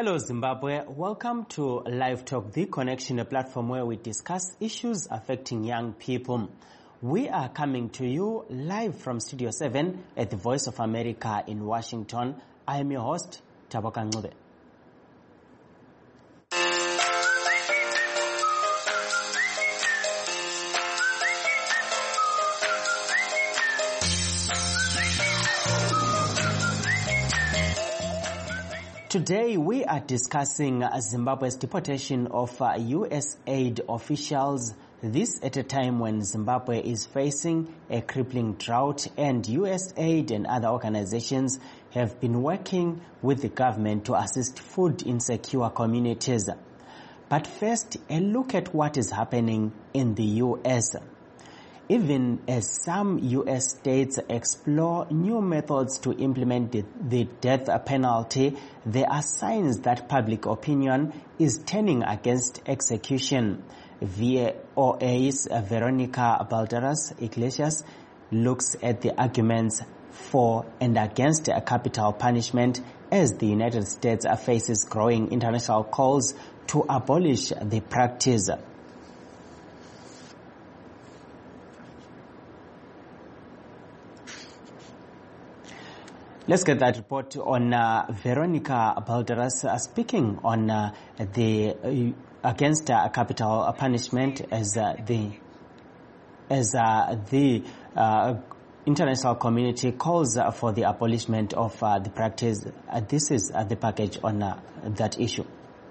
Hello Zimbabwe, welcome to Live Talk, the connection, a platform where we discuss issues affecting young people. We are coming to you live from Studio 7 at the Voice of America in Washington. I am your host, Taboka Ngube. Today we are discussing Zimbabwe's deportation of U.S. aid officials, this at a time when Zimbabwe is facing a crippling drought and U.S. aid and other organizations have been working with the government to assist food insecure communities. But first, a look at what is happening in the U.S. Even as some U.S. states explore new methods to implement the death penalty, there are signs that public opinion is turning against execution. VOA's Veronica Balderas Iglesias looks at the arguments for and against a capital punishment as the United States faces growing international calls to abolish the practice. Let's get that report on Veronica Balderas speaking on the against capital punishment as the international community calls for the abolishment of the practice. This is the package on that issue.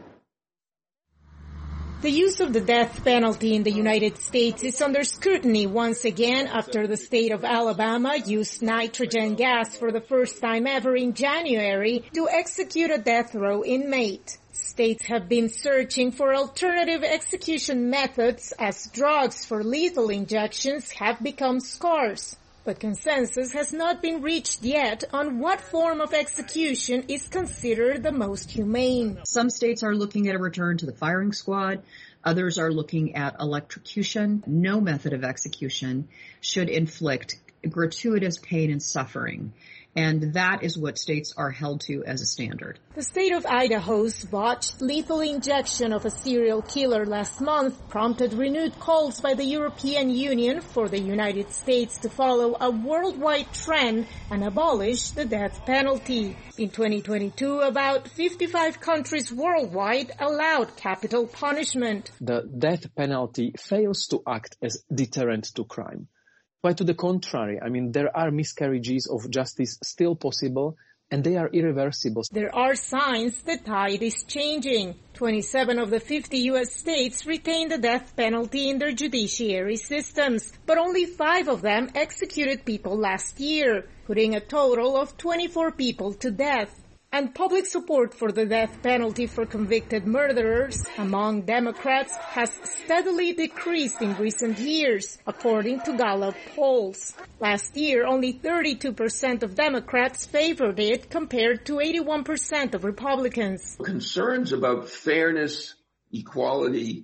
The use of the death penalty in the United States is under scrutiny once again after the state of Alabama used nitrogen gas for the first time ever in January to execute a death row inmate. States have been searching for alternative execution methods as drugs for lethal injections have become scarce. But consensus has not been reached yet on what form of execution is considered the most humane. Some states are looking at a return to the firing squad. Others are looking at electrocution. No method of execution should inflict gratuitous pain and suffering. And that is what states are held to as a standard. The state of Idaho's botched lethal injection of a serial killer last month prompted renewed calls by the European Union for the United States to follow a worldwide trend and abolish the death penalty. In 2022, about 55 countries worldwide allowed capital punishment. The death penalty fails to act as deterrent to crime. Quite to the contrary, there are miscarriages of justice still possible, and they are irreversible. There are signs the tide is changing. 27 of the 50 U.S. states retain the death penalty in their judiciary systems, but only 5 of them executed people last year, putting a total of 24 people to death. And public support for the death penalty for convicted murderers among Democrats has steadily decreased in recent years, according to Gallup polls. Last year, only 32% of Democrats favored it compared to 81% of Republicans. Concerns about fairness, equality,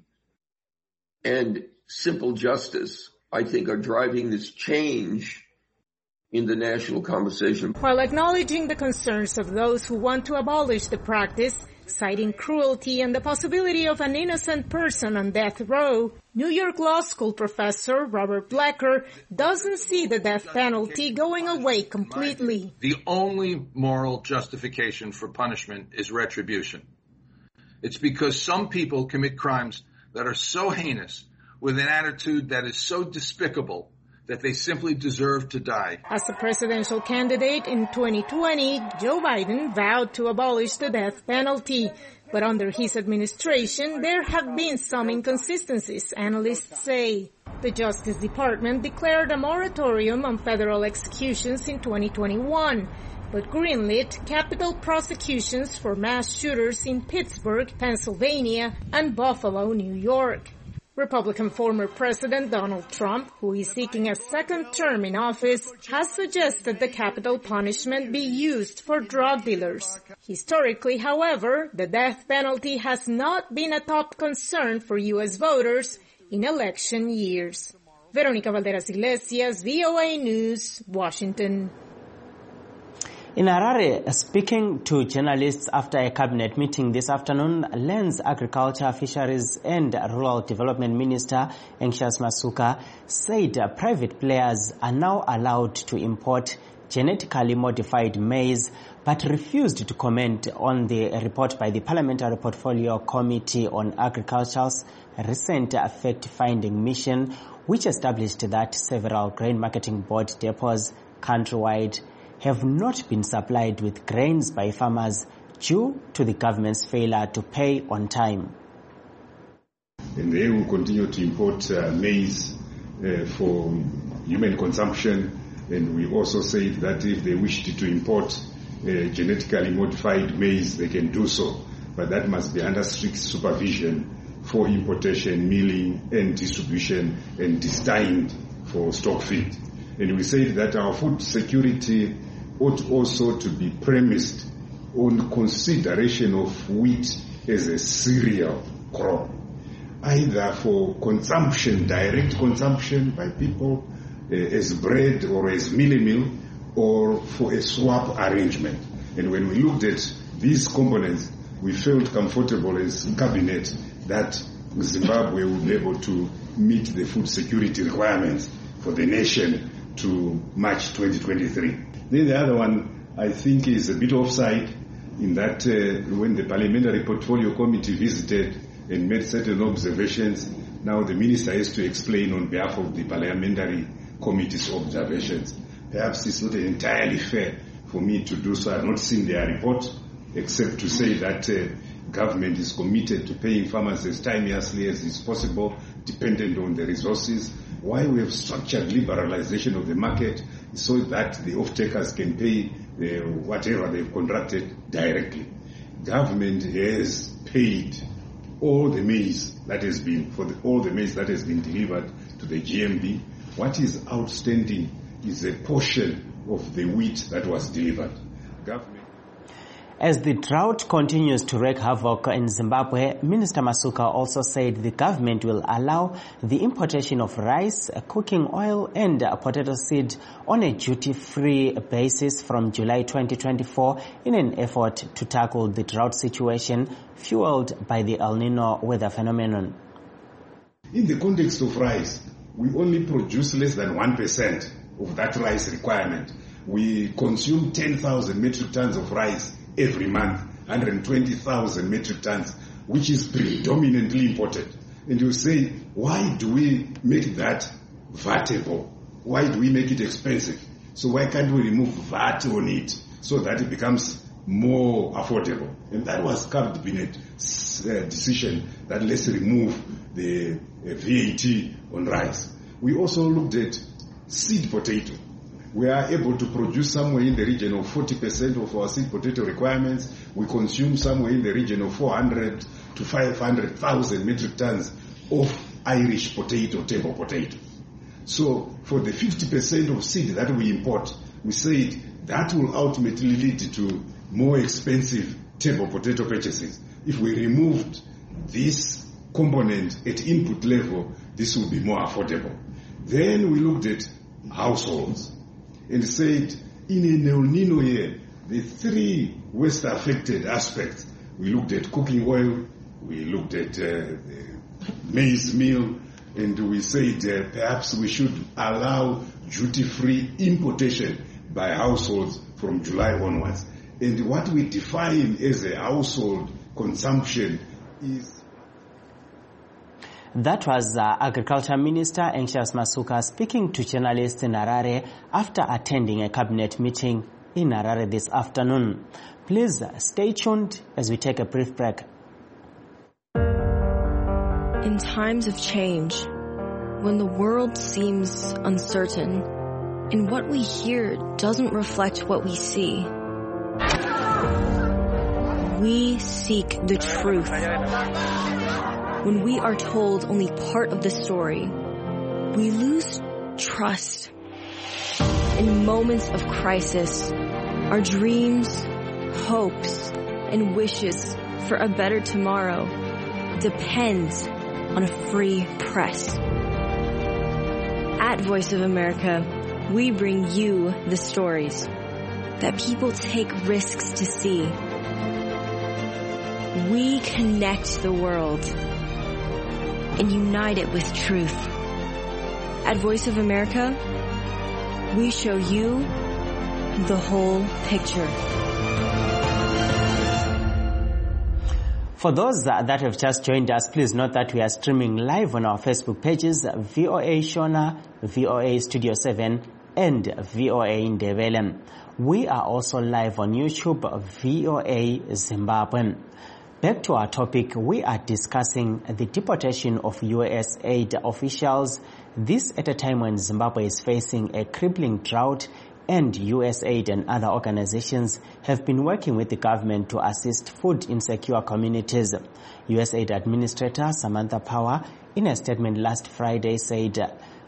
and simple justice, I think, are driving this change in the national conversation. While acknowledging the concerns of those who want to abolish the practice, citing cruelty and the possibility of an innocent person on death row, New York Law School professor Robert Blecker doesn't see the death penalty going away completely. The only moral justification for punishment is retribution. It's because some people commit crimes that are so heinous, with an attitude that is so despicable, that they simply deserve to die. As a presidential candidate in 2020, Joe Biden vowed to abolish the death penalty. But under his administration, there have been some inconsistencies, analysts say. The Justice Department declared a moratorium on federal executions in 2021, but greenlit capital prosecutions for mass shooters in Pittsburgh, Pennsylvania, and Buffalo, New York. Republican former President Donald Trump, who is seeking a second term in office, has suggested the capital punishment be used for drug dealers. Historically, however, the death penalty has not been a top concern for U.S. voters in election years. Veronica Balderas Iglesias, VOA News, Washington. In Harare, speaking to journalists after a cabinet meeting this afternoon, Lands, Agriculture, Fisheries and Rural Development Minister Anxious Masuka said private players are now allowed to import genetically modified maize, but refused to comment on the report by the Parliamentary Portfolio Committee on Agriculture's recent fact-finding mission, which established that several grain marketing board depots countrywide have not been supplied with grains by farmers due to the government's failure to pay on time. And they will continue to import maize for human consumption. And we also said that if they wished to import genetically modified maize, they can do so. But that must be under strict supervision for importation, milling, and distribution, and destined for stock feed. And we said that our food security ought also to be premised on consideration of wheat as a cereal crop, either for consumption, direct consumption by people as bread or as mealie meal, or for a swap arrangement. And when we looked at these components, we felt comfortable as cabinet that Zimbabwe would be able to meet the food security requirements for the nation to March 2023. Then the other one, I think, is a bit offside in that when the Parliamentary Portfolio Committee visited and made certain observations, now the Minister has to explain on behalf of the Parliamentary Committee's observations. Perhaps it's not entirely fair for me to do so. I have not seen their report, except to say that government is committed to paying farmers as timeously as is possible, dependent on the resources. Why we have structured liberalization of the market so that the off-takers can pay whatever they've contracted directly. Government has paid all the maize that has been, all the maize that has been delivered to the GMB. What is outstanding is a portion of the wheat that was delivered. As the drought continues to wreak havoc in Zimbabwe, Minister Masuka also said the government will allow the importation of rice, cooking oil and potato seed on a duty-free basis from July 2024 in an effort to tackle the drought situation fueled by the El Nino weather phenomenon. In the context of rice, we only produce less than 1% of that rice requirement. We consume 10,000 metric tons of rice every month, 120,000 metric tons, which is predominantly imported. And you say, why do we make that vatable? Why do we make it expensive? So why can't we remove VAT on it so that it becomes more affordable? And that was Cabinet's decision that let's remove the VAT on rice. We also looked at seed potato. We are able to produce somewhere in the region of 40% of our seed potato requirements. We consume somewhere in the region of 400 to 500,000 metric tons of Irish potato, table potato. So for the 50% of seed that we import, we said that will ultimately lead to more expensive table potato purchases. If we removed this component at input level, this will be more affordable. Then we looked at households and said, in a El Nino year, the three worst affected aspects, we looked at cooking oil, we looked at maize meal, and we said perhaps we should allow duty-free importation by households from July onwards. And what we define as a household consumption is... That was Agriculture Minister Anxious Masuka speaking to journalists in Harare after attending a cabinet meeting in Harare this afternoon. Please stay tuned as we take a brief break. In times of change, when the world seems uncertain and what we hear doesn't reflect what we see, we seek the truth. When we are told only part of the story, we lose trust. In moments of crisis, our dreams, hopes, and wishes for a better tomorrow depends on a free press. At Voice of America, we bring you the stories. that people take risks to see. We connect the world and unite it with truth. At Voice of America, we show you the whole picture. For those that have just joined us, please note that we are streaming live on our Facebook pages, VOA Shona, VOA Studio 7, and VOA Ndebele. We are also live on YouTube, VOA Zimbabwe. Back to our topic, we are discussing the deportation of USAID officials, this at a time when Zimbabwe is facing a crippling drought, and USAID and other organizations have been working with the government to assist food insecure communities. USAID Administrator Samantha Power, in a statement last Friday, said,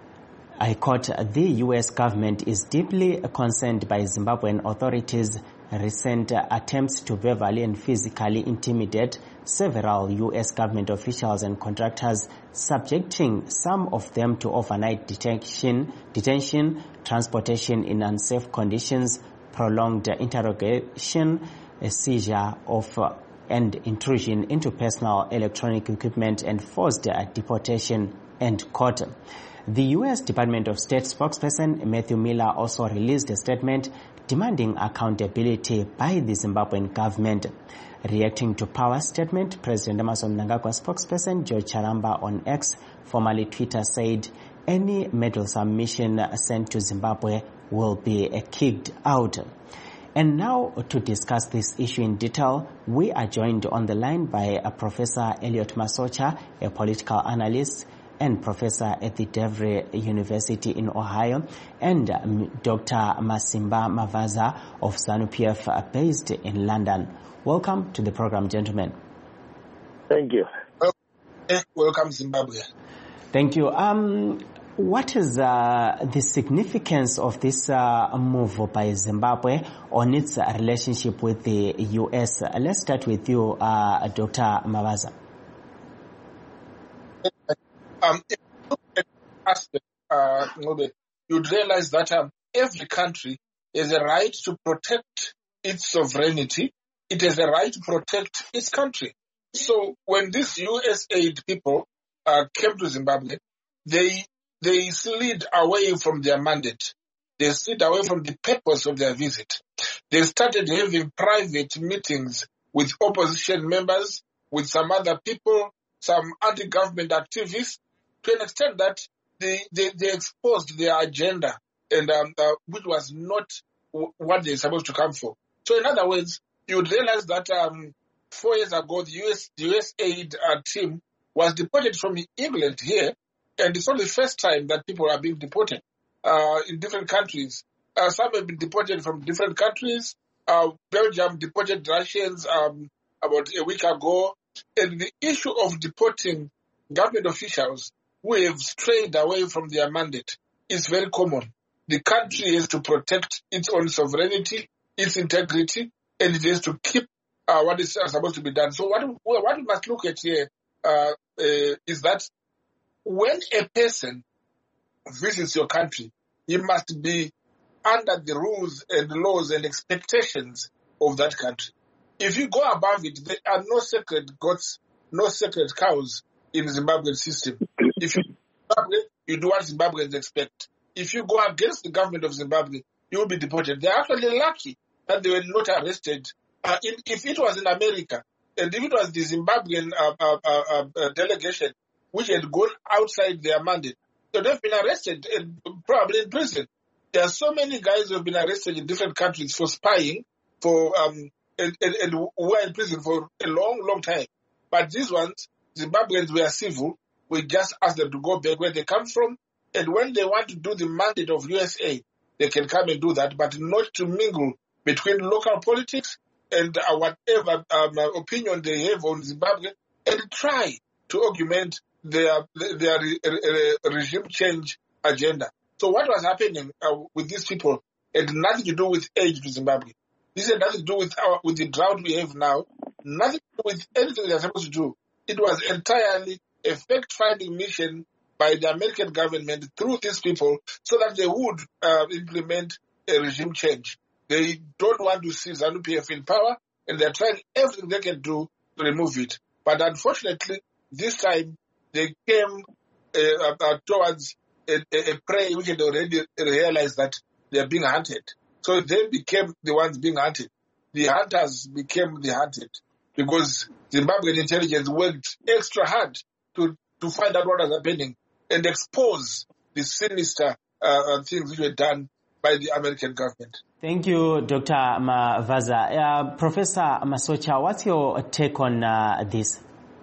I quote, the U.S. government is deeply concerned by Zimbabwean authorities' recent attempts to verbally and physically intimidate several U.S. government officials and contractors, subjecting some of them to overnight detention, transportation in unsafe conditions, prolonged interrogation, a seizure of and intrusion into personal electronic equipment, and forced deportation, end quote. The U.S. Department of State spokesperson Matthew Miller also released a statement demanding accountability by the Zimbabwean government. Reacting to Power's statement, President Emmerson Mnangagwa spokesperson George Charamba on X, formerly Twitter, said any meddlesome mission sent to Zimbabwe will be kicked out. And now, to discuss this issue in detail, we are joined on the line by Professor Elliot Masocha, a political analyst and professor at the DeVry University in Ohio, and Dr. Masimba Mavaza of ZANU-PF based in London. Welcome to the program, gentlemen. Thank you. Welcome, Zimbabwe. Thank you. What is the significance of this move by Zimbabwe on its relationship with the U.S.? Let's start with you, Dr. Mavaza. If you look at the aspect, you'd realize that every country has a right to protect its sovereignty. It has a right to protect its country. So when these USAID people came to Zimbabwe, they slid away from their mandate. They slid away from the purpose of their visit. They started having private meetings with opposition members, with some other people, some anti-government activists, to an extent that they exposed their agenda, and which was not what they're supposed to come for. So in other words, you would realize that 4 years ago, the USAID team was deported from England here, and it's not the first time that people are being deported in different countries. Some have been deported from different countries. Belgium deported Russians about a week ago. And the issue of deporting government officials who have strayed away from their mandate is very common. The country has to protect its own sovereignty, its integrity, and it has to keep what is supposed to be done. So what we must look at here is that when a person visits your country, he must be under the rules and laws and expectations of that country. If you go above it, there are no sacred goats, no sacred cows in the Zimbabwean system. If you do what Zimbabweans expect. If you go against the government of Zimbabwe, you will be deported. They're actually lucky that they were not arrested. If it was in America, and if it was the Zimbabwean delegation which had gone outside their mandate, they would have been arrested and probably in prison. There are so many guys who have been arrested in different countries for spying, for and who are in prison for a long, long time. But these ones, Zimbabweans were civil. We just asked them to go back where they come from. And when they want to do the mandate of USA, they can come and do that, but not to mingle between local politics and whatever opinion they have on Zimbabwe, and try to augment their regime change agenda. So what was happening with these people had nothing to do with aid to Zimbabwe. This had nothing to do with the drought we have now, nothing to do with anything they're supposed to do. It was entirely a fact-finding mission by the American government through these people so that they would implement a regime change. They don't want to see ZANU-PF in power, and they're trying everything they can do to remove it. But unfortunately, this time they came towards a prey which had already realized that they are being hunted. So they became the ones being hunted. The hunters became the hunted because Zimbabwean intelligence worked extra hard to find out what was happening and expose the sinister things which were done by the American government. Thank you, Dr. Mavaza. Professor Masocha, what's your take on this?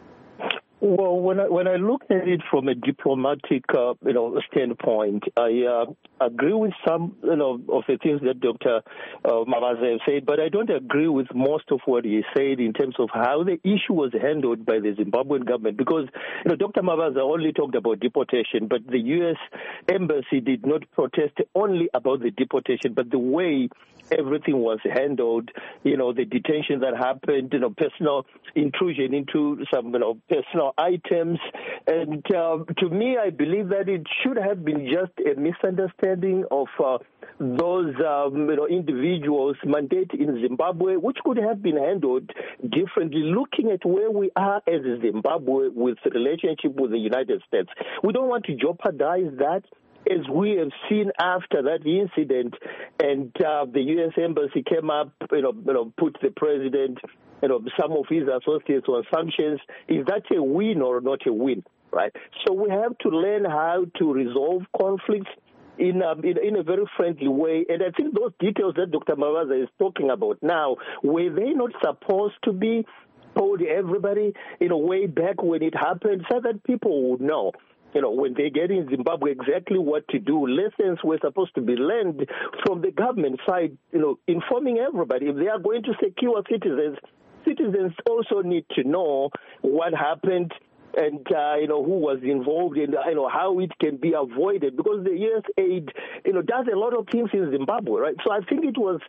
Well, when I look at it from a diplomatic, standpoint, I agree with some, of the things that Dr. Mavaza said, but I don't agree with most of what he said in terms of how the issue was handled by the Zimbabwean government. Because, Dr. Mavaza only talked about deportation, but the U.S. embassy did not protest only about the deportation, but the way everything was handled, the detention that happened, personal intrusion into some, personal items. And to me, I believe that it should have been just a misunderstanding of those, individuals' mandate in Zimbabwe, which could have been handled differently, looking at where we are as Zimbabwe with the relationship with the United States. We don't want to jeopardize that. As we have seen after that incident, and the U.S. embassy came up, put the president, some of his associates on sanctions. Is that a win or not a win, right? So we have to learn how to resolve conflicts in a very friendly way. And I think those details that Dr. Mavaza is talking about now, were they not supposed to be told everybody, way back when it happened, so that people would know? When they get in Zimbabwe, exactly what to do. Lessons were supposed to be learned from the government side, informing everybody. If they are going to secure citizens also need to know what happened and, who was involved and, how it can be avoided. Because the U.S. aid, does a lot of things in Zimbabwe, right? So I think it was,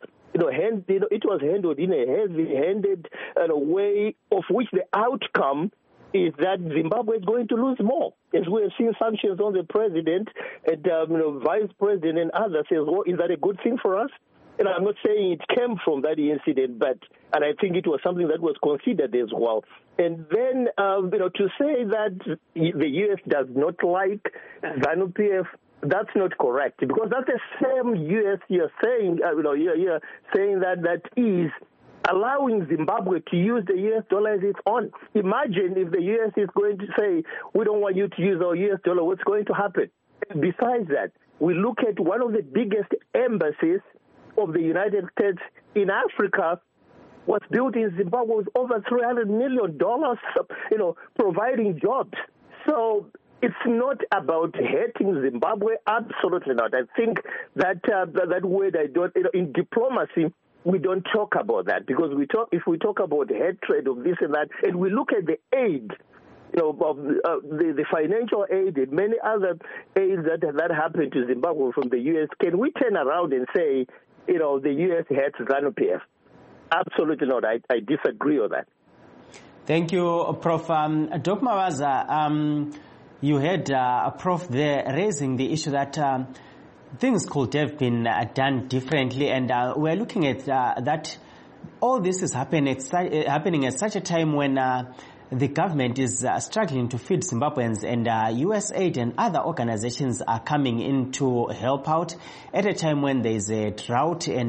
it was handled in a heavy-handed way of which the outcome is that Zimbabwe is going to lose more. As we have seen sanctions on the president and vice president and others says, well, is that a good thing for us? And I'm not saying it came from that incident, and I think it was something that was considered as well. And then, to say that the U.S. does not like ZANU-PF, that's not correct, because that's the same U.S. you're saying, you're saying that is allowing Zimbabwe to use the U.S. dollar as its own. Imagine if the U.S. is going to say, we don't want you to use our U.S. dollar, what's going to happen? Besides that, we look at one of the biggest embassies of the United States in Africa was built in Zimbabwe with over $300 million, providing jobs. So it's not about hating Zimbabwe, absolutely not. I think that word, in diplomacy, we don't talk about that, because if we talk about hatred of this and that, and we look at the aid, of the financial aid and many other aids that happened to Zimbabwe from the U.S., can we turn around and say, the U.S. hates ZANU-PF? Absolutely not. I disagree with that. Thank you, Prof. Dr. Mavaza, you had Prof there raising the issue that things could have been done differently, and we're looking at that all this is happening at such a time when the government is struggling to feed Zimbabweans, and USAID and other organizations are coming in to help out at a time when there is a drought and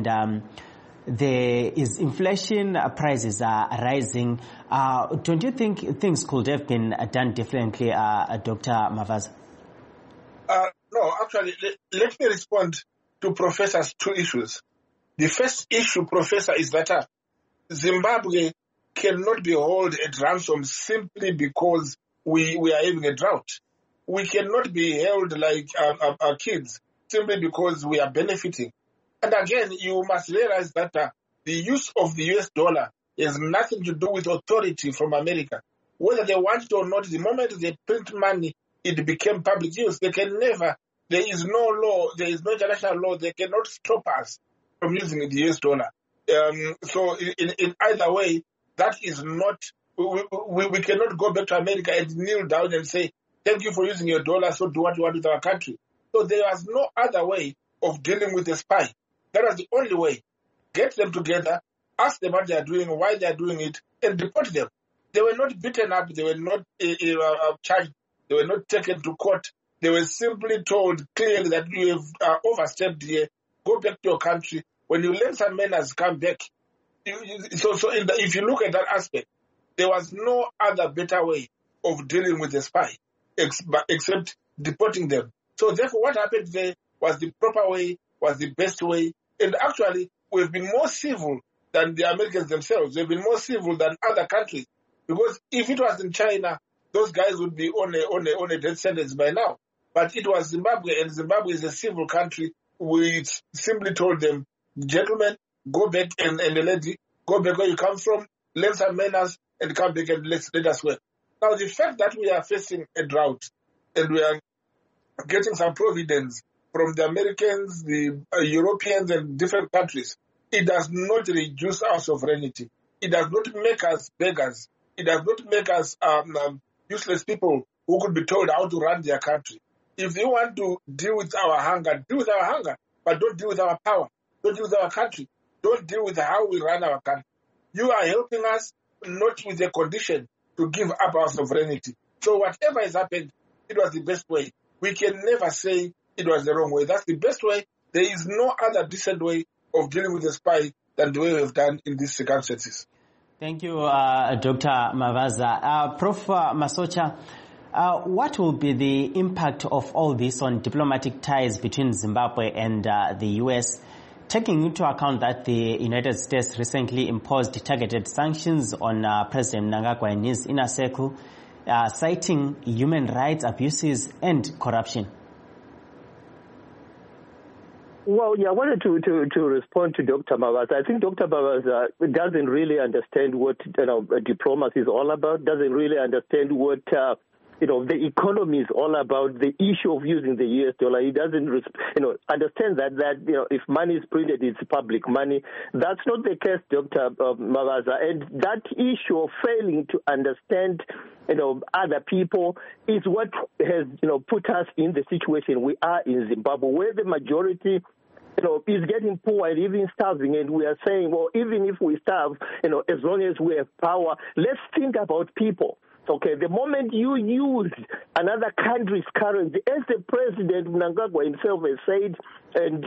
there is inflation, prices are rising. Don't you think things could have been done differently, Dr. Mavaza? No, actually, let me respond to Professor's two issues. The first issue, Professor, is that Zimbabwe cannot be held at ransom simply because we are having a drought. We cannot be held like our kids simply because we are benefiting. And again, you must realize that the use of the US dollar has nothing to do with authority from America. Whether they want it or not, the moment they print money, it became public use. They can never, there is no law, there is no international law, they cannot stop us from using the US dollar. So in either way, that is not, we cannot go back to America and kneel down and say, thank you for using your dollar, so do what you want with our country. So there was no other way of dealing with a spy. That was the only way. get them together, ask them what they are doing, why they are doing it, and deport them. They were not beaten up, they were not charged, they were not taken to court. They were simply told clearly that you have overstepped here, go back to your country. When you learn some manners, come back. If you look at that aspect, there was no other better way of dealing with the spy except deporting them. So therefore, what happened there was the proper way, was the best way. And actually, we've been more civil than the Americans themselves. They've been more civil than other countries. Because if it was in China, those guys would be on a death sentence by now. But it was Zimbabwe, and Zimbabwe is a civil country. We simply told them, gentlemen, go back, and the lady, go back where you come from, learn some manners, and come back and let us work. Now, the fact that we are facing a drought, and we are getting some providence from the Americans, the Europeans, and different countries, it does not reduce our sovereignty. It does not make us beggars. It does not make us useless people who could be told how to run their country. If you want to deal with our hunger, deal with our hunger, but don't deal with our power. Don't deal with our country. Don't deal with how we run our country. You are helping us not with a condition to give up our sovereignty. So whatever has happened, it was the best way. We can never say it was the wrong way. That's the best way. There is no other decent way of dealing with a spy than the way we have done in these circumstances. Thank you, Dr. Mavaza. Prof. Masocha, what will be the impact of all this on diplomatic ties between Zimbabwe and the U.S., taking into account that the United States recently imposed targeted sanctions on President Mnangagwa and his inner circle, citing human rights abuses and corruption? Well, yeah, I wanted to respond to Dr. Mavaza. I think Dr. Mavaza doesn't really understand what diplomacy is all about, doesn't really understand what the economy is all about, the issue of using the US dollar. He doesn't understand that if money is printed, it's public money. That's not the case, Dr. Mavaza. And that issue of failing to understand other people is what has put us in the situation we are in Zimbabwe, where the majority is getting poor and even starving, and we are saying, well, even if we starve, as long as we have power, let's think about people. Okay, the moment you use another country's currency, as the President Mnangagwa himself has said, and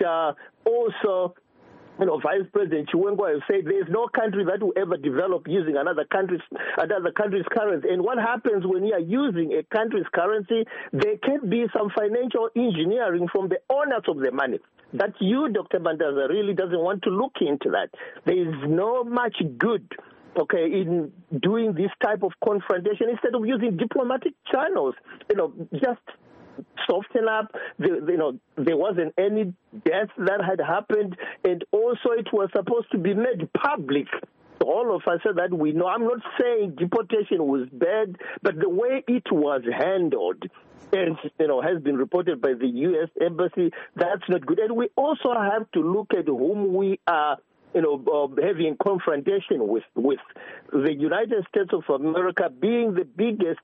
also Vice President Chiwengo has said, there is no country that will ever develop using another country's currency. And what happens when you are using a country's currency? There can be some financial engineering from the owners of the money that you, Dr. Mandaza, really doesn't want to look into that. There is no much good, in doing this type of confrontation instead of using diplomatic channels, just soften up. There wasn't any death that had happened, and also it was supposed to be made public. All of us said that we know. I'm not saying deportation was bad, but the way it was handled, and has been reported by the U.S. Embassy, that's not good. And we also have to look at whom we are having confrontation with the United States of America being the biggest,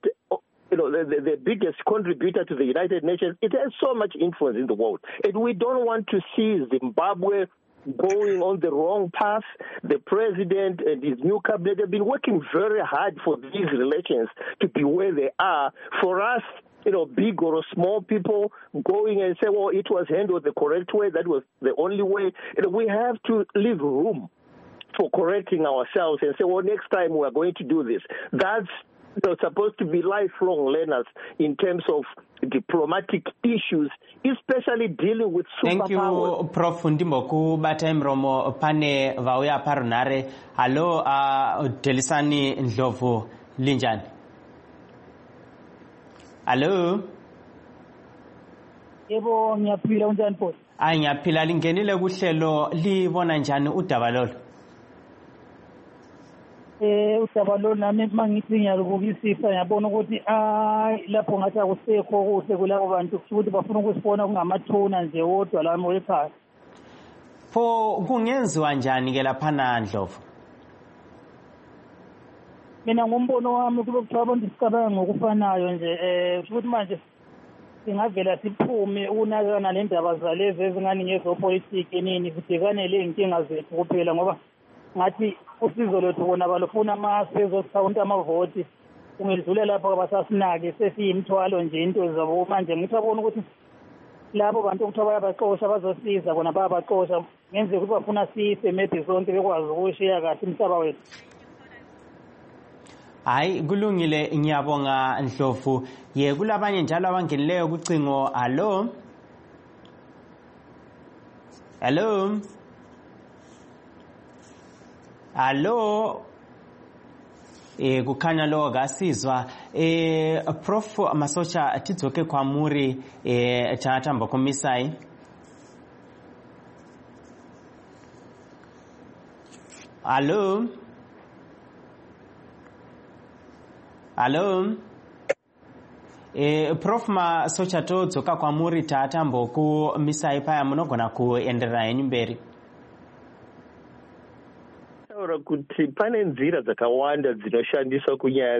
the biggest contributor to the United Nations. It has so much influence in the world, and we don't want to see Zimbabwe going on the wrong path. The president and his new cabinet have been working very hard for these relations to be where they are. For us, big or small people going and say, well, it was handled the correct way, that was the only way. We have to leave room for correcting ourselves and say, well, next time we are going to do this. That's supposed to be lifelong learners in terms of diplomatic issues, especially dealing with superpowers. Thank you, Prof. Ndimboku Batai Mromo pane vauya parunare. Hello, Delisani Ndlovu Linjani. Hello. Yebo ngiyaphila unjani Paul? Ngiyaphila lingenile kuhlelo libona njani udaba lolo? Udaba lolo nami mangithi ngiyalubukisisa ngiyabona ukuthi lapho ngathi akusekho kuhle kulabo bantu ukuthi bafuna ukusibona kungamathuna nje wodwa lami wekhaya. Pho kungenziwa njani ke lapha Ndlovu? Mina ngombono wami kube kuthiwa abantu sicabanga ngokufanayo nje ukuthi manje singavela siphume unakana lendaba zalezi ezingani ngezopolitiki nini sibhekane ley'nkinga zethu kuphela ngoba ngathi usizo lwethu bona balufuna bezosawunta amavoti ungedlule lapho abasasinake sesiyimthwalo nje into zabo manje ngithi abona ukuthi labo bantu ukuthi bayabaxosha bazosiza bona bayabaxosha ngenzeka ukuthi bafuna sife maybe sonke bekwazi ukushiya kahle umhlaba wethu. Hayi kulungile ngiyabonga Ndlovu. Kulabanye njalo abangenileyo kucingo. Hello. Kukhanya lo kasizwa. Prof Masocha tidzoke kwamuri chaatamba komisai. Hello. Prof Masocha todzoka kwamuri taatambo kumisai paya munogona kuenderera henyu mberi. Taura kuti pane nzira dzakawanda dzinoshandiswa kunyaya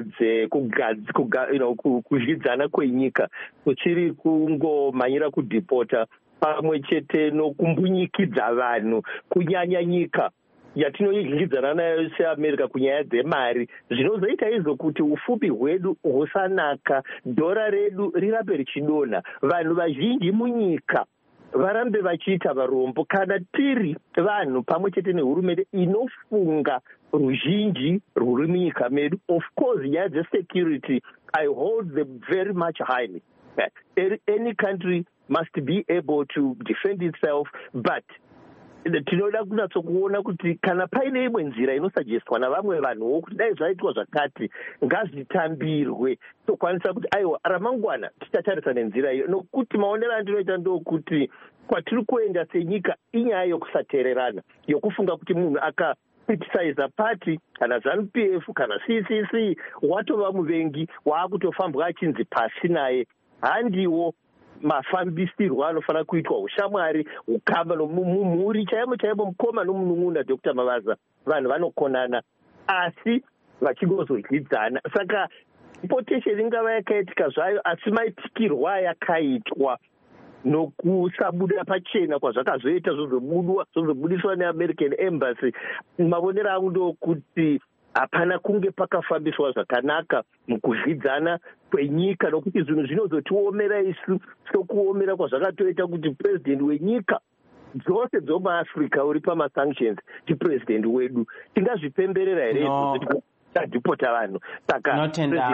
kuzvidzana kwenyika kuchiri kungomhanyira kudhipota pamwe chete nokumbunyikidza vanhu kunyanya nyika yatinoidyidzana nayo seAmerica kunyaya dzemari zvinozoita izvo kuti ufumi hwedu husanaka, dhora redu rirambe richidonha, vanhu vazhinji munyika varambe vachiita varombo kana tiri vanhu pamwe chete nehurumende inofunga ruzhinji rwuri munyika medu. Of course nyaya dzesecurity I hold them very much highly. Any country must be able to defend itself, but tinoda kunyatsokuona kuti kana paine imwe nzira inosagestwa navamwe vanhuwo kuti dai zvaitwa zvakati ngazvitambirwe tokwanisa kuti aiwa ramangwana tichatarisa nenzira iyo, nokuti maonero andinoita ndokuti kwatiri kuenda senyika inyaya yokusateererana, yokufunga kuti munhu akakriticiza pati kana ZANU-PF kana CCC watova muvengi waakutofambwa achinzi pasi naye. Handiwo mafambisirwo anofanira kuitwa ushamwari, ukama nomumhuri chaimo mukoma nomunun'una. Dr. Mavaza, vanhu vanokonana asi vachingozodyidzana. Saka importation ingava yakaitika zvayo asi maitikirwo ayakaitwa nokusabuda pachena kwazvakazoita zvozobudiswa neAmerican Embassy, mavonero angu ndokuti hapana kunge pakafambiswa zvakanaka mukuzvidzana kwenyika, nokuti zvinhu zvinozotiomera isu sokuomera kwazvakatoita kuti president wenyika dzose dzomuAfrica uri pamasanctions chipresident wedu tingazvipemberera here tadhipota vanhu. Saka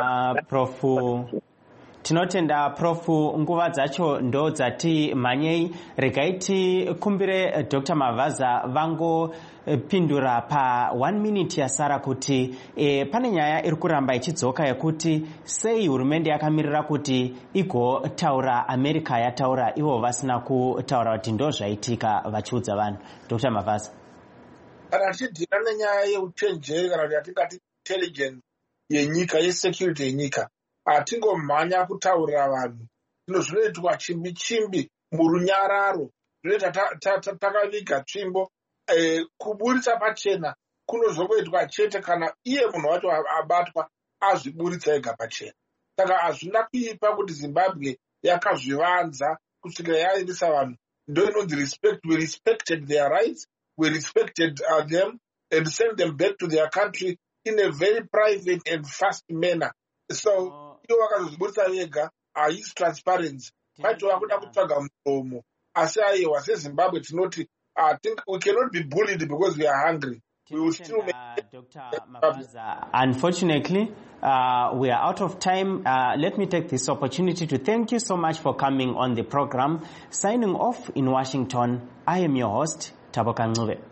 tinotenda Prof, nguva dzacho ndo dzati mhanyei. Regai tikumbire Dr. Mavaza vangopindura pa 1 minute yasara kuti pane nyaya iri kuramba ichidzoka yekuti sei hurumende yakamirira kuti igotaura America yataura ivo vasina kutaura kuti ndo zvaitika vachiudza vanhu. Dr. Mavaza. Kana tidhira nenyaya yeuchenjeri kana kuti yatingati intelligence yenyika, yesecurity yenyika, hatingomhanya kutaurira vanhu. Zvino zvinoitwa chimbi murunyararo, zvinoita takaviga tsvimbo. Kuburitsa pachena kunozongoitwa chete kana iye munhu wacho abatwa azviburitsa ega pachena. Saka hazvina kuipa kuti Zimbabwe yakazvivanza kusvikira yaendesa vanhu. Ndo inonzi respect. We respected their rights, we respected them and sent them back to their country in a very private and fast manner. So iyo wakazozviburitsa vega haisi transparency. Vaitova kuda kutsvaga muromo. Asi aiwa seZimbabwe tinoti I think we cannot be bullied because we are hungry. We will still make Dr. Mavaza. Unfortunately, we are out of time. Let me take this opportunity to thank you so much for coming on the program. Signing off in Washington, I am your host, Taboka Ncube.